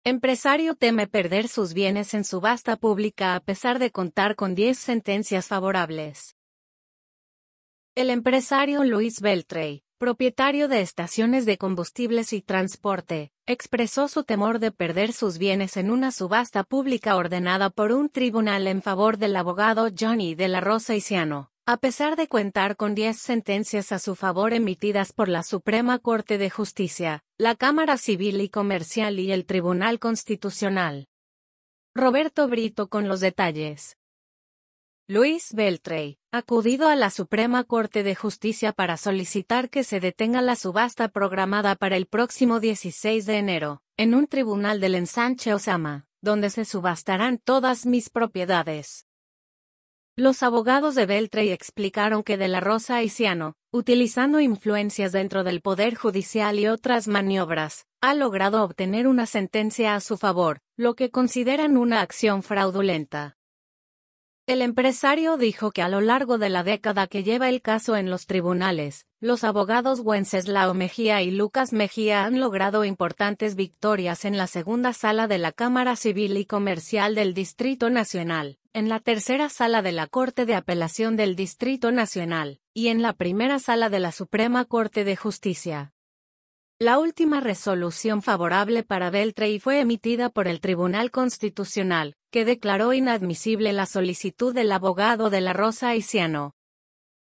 Empresario teme perder sus bienes en subasta pública a pesar de contar con 10 sentencias favorables. El empresario Luis Beltrey, propietario de estaciones de combustibles y transporte, expresó su temor de perder sus bienes en una subasta pública ordenada por un tribunal en favor del abogado Johnny de la Rosa Iciano, a pesar de contar con 10 sentencias a su favor emitidas por la Suprema Corte de Justicia, la Cámara Civil y Comercial y el Tribunal Constitucional. Roberto Brito con los detalles. Luis Beltrey, acudido a la Suprema Corte de Justicia para solicitar que se detenga la subasta programada para el próximo 16 de enero, en un tribunal del ensanche Osama, donde se subastarán todas mis propiedades. Los abogados de Beltrey explicaron que de la Rosa Iciano, utilizando influencias dentro del Poder Judicial y otras maniobras, ha logrado obtener una sentencia a su favor, lo que consideran una acción fraudulenta. El empresario dijo que a lo largo de la década que lleva el caso en los tribunales, los abogados Wenceslao Mejía y Lucas Mejía han logrado importantes victorias en la segunda sala de la Cámara Civil y Comercial del Distrito Nacional, en la tercera sala de la Corte de Apelación del Distrito Nacional, y en la primera sala de la Suprema Corte de Justicia. La última resolución favorable para Beltrey fue emitida por el Tribunal Constitucional, que declaró inadmisible la solicitud del abogado de la Rosa Iciano,